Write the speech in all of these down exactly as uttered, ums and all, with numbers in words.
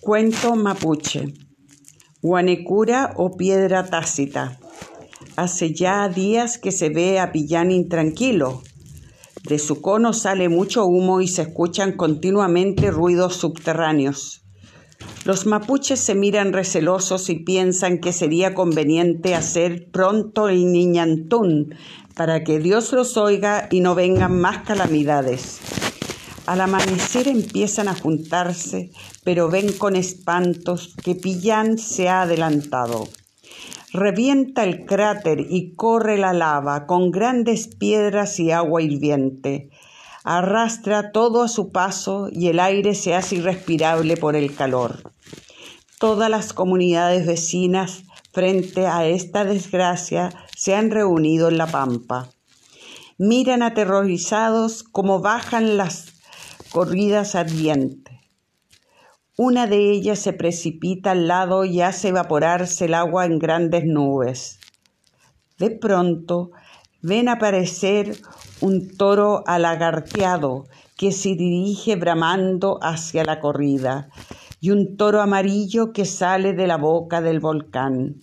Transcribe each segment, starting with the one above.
Cuento mapuche. Guanecura o piedra tácita. Hace ya días que se ve a Pillán intranquilo. De su cono sale mucho humo y se escuchan continuamente ruidos subterráneos. Los mapuches se miran recelosos y piensan que sería conveniente hacer pronto el Niñantún para que Dios los oiga y no vengan más calamidades. Al amanecer empiezan a juntarse, pero ven con espantos que Pillán se ha adelantado. Revienta el cráter y corre la lava con grandes piedras y agua hirviente. Arrastra todo a su paso y el aire se hace irrespirable por el calor. Todas las comunidades vecinas frente a esta desgracia se han reunido en la pampa. Miran aterrorizados cómo bajan las corridas ardientes. Una de ellas se precipita al lado y hace evaporarse el agua en grandes nubes. De pronto ven aparecer un toro alagarteado que se dirige bramando hacia la corrida y un toro amarillo que sale de la boca del volcán.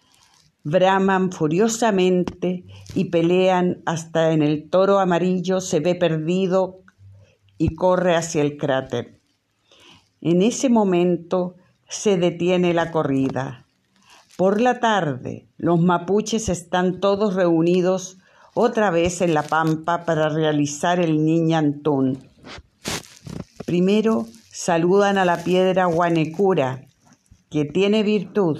Braman furiosamente y pelean hasta en el toro amarillo se ve perdido y corre hacia el cráter. En ese momento se detiene la corrida. Por la tarde, los mapuches están todos reunidos otra vez en la pampa para realizar el Niñantún. Primero saludan a la piedra Guanecura, que tiene virtud.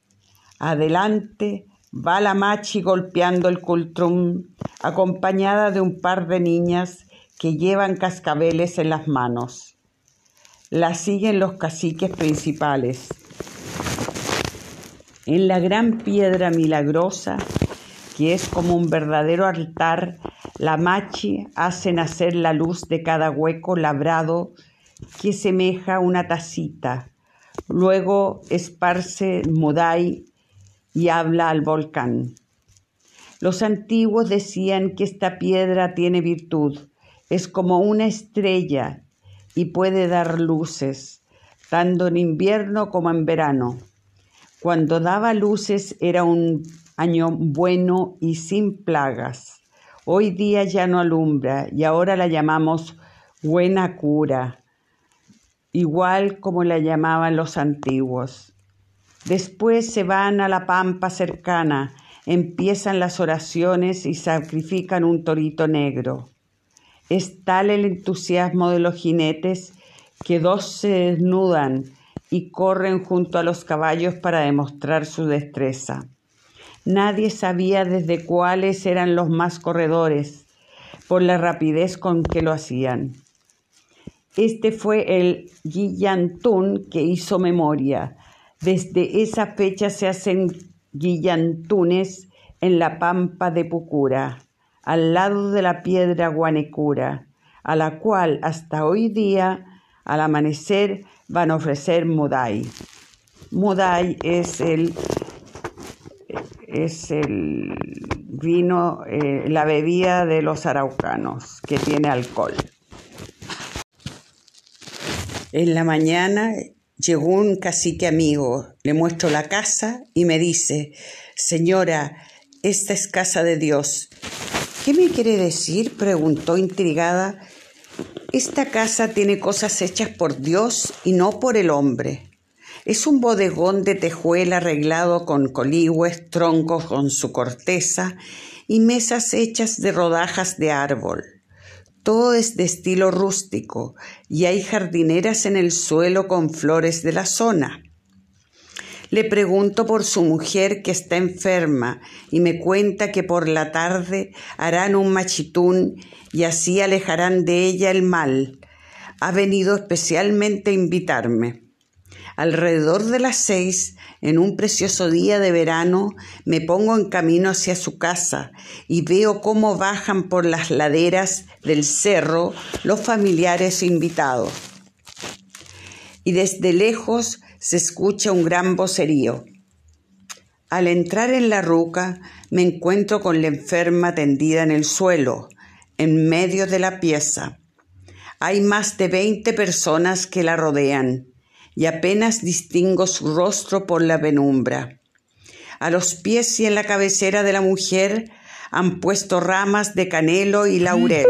Adelante va la machi golpeando el cultrum, acompañada de un par de niñas que llevan cascabeles en las manos. La siguen los caciques principales. En la gran piedra milagrosa, que es como un verdadero altar, la machi hace nacer la luz de cada hueco labrado que semeja una tacita. Luego esparce mudai y habla al volcán. Los antiguos decían que esta piedra tiene virtud. Es como una estrella y puede dar luces, tanto en invierno como en verano. Cuando daba luces era un año bueno y sin plagas. Hoy día ya no alumbra y ahora la llamamos buena cura, igual como la llamaban los antiguos. Después se van a la pampa cercana, empiezan las oraciones y sacrifican un torito negro. Es tal el entusiasmo de los jinetes que dos se desnudan y corren junto a los caballos para demostrar su destreza. Nadie sabía desde cuáles eran los más corredores, por la rapidez con que lo hacían. Este fue el Guillantún que hizo memoria. Desde esa fecha se hacen guillantunes en la pampa de Pucura, al lado de la piedra Guanecura, a la cual hasta hoy día, al amanecer, van a ofrecer mudai. Mudai es el, es el vino, eh, la bebida de los araucanos, que tiene alcohol. En la mañana llegó un cacique amigo, le muestro la casa y me dice: «Señora, esta es casa de Dios». «¿Qué me quiere decir?», preguntó intrigada. «Esta casa tiene cosas hechas por Dios y no por el hombre. Es un bodegón de tejuela arreglado con coligües, troncos con su corteza y mesas hechas de rodajas de árbol. Todo es de estilo rústico y hay jardineras en el suelo con flores de la zona». Le pregunto por su mujer que está enferma y me cuenta que por la tarde harán un machitún y así alejarán de ella el mal. Ha venido especialmente a invitarme. Alrededor de las seis, en un precioso día de verano, me pongo en camino hacia su casa y veo cómo bajan por las laderas del cerro los familiares invitados. Y desde lejos se escucha un gran vocerío. Al entrar en la ruca, me encuentro con la enferma tendida en el suelo, en medio de la pieza. Hay más de veinte personas que la rodean y apenas distingo su rostro por la penumbra. A los pies y en la cabecera de la mujer han puesto ramas de canelo y laurel.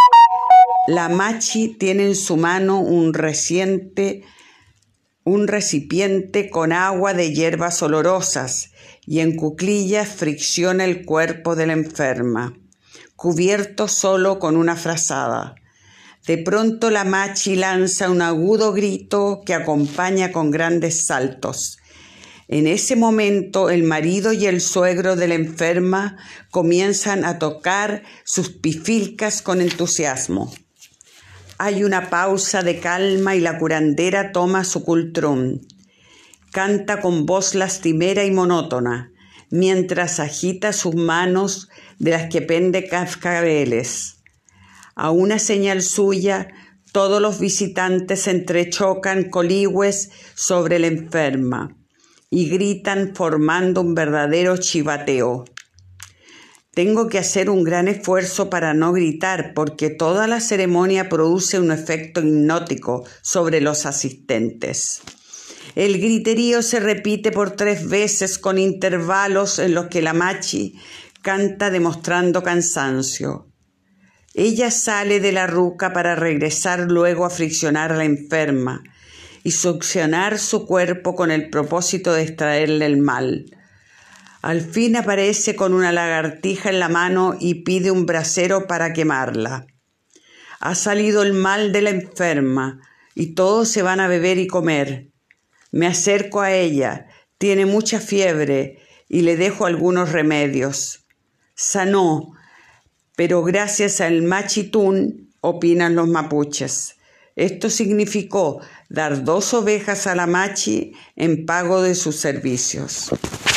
La machi tiene en su mano un reciente, un recipiente con agua de hierbas olorosas y en cuclillas fricciona el cuerpo de la enferma, cubierto solo con una frazada. De pronto la machi lanza un agudo grito que acompaña con grandes saltos. En ese momento el marido y el suegro de la enferma comienzan a tocar sus pifilcas con entusiasmo. Hay una pausa de calma y la curandera toma su cultrún. Canta con voz lastimera y monótona, mientras agita sus manos de las que pende cascabeles. A una señal suya, todos los visitantes entrechocan coligües sobre la enferma y gritan formando un verdadero chivateo. Tengo que hacer un gran esfuerzo para no gritar porque toda la ceremonia produce un efecto hipnótico sobre los asistentes. El griterío se repite por tres veces con intervalos en los que la machi canta demostrando cansancio. Ella sale de la ruca para regresar luego a friccionar a la enferma y succionar su cuerpo con el propósito de extraerle el mal. Al fin aparece con una lagartija en la mano y pide un brasero para quemarla. Ha salido el mal de la enferma y todos se van a beber y comer. Me acerco a ella, tiene mucha fiebre y le dejo algunos remedios. Sanó, pero gracias al machitún, opinan los mapuches. Esto significó dar dos ovejas a la machi en pago de sus servicios.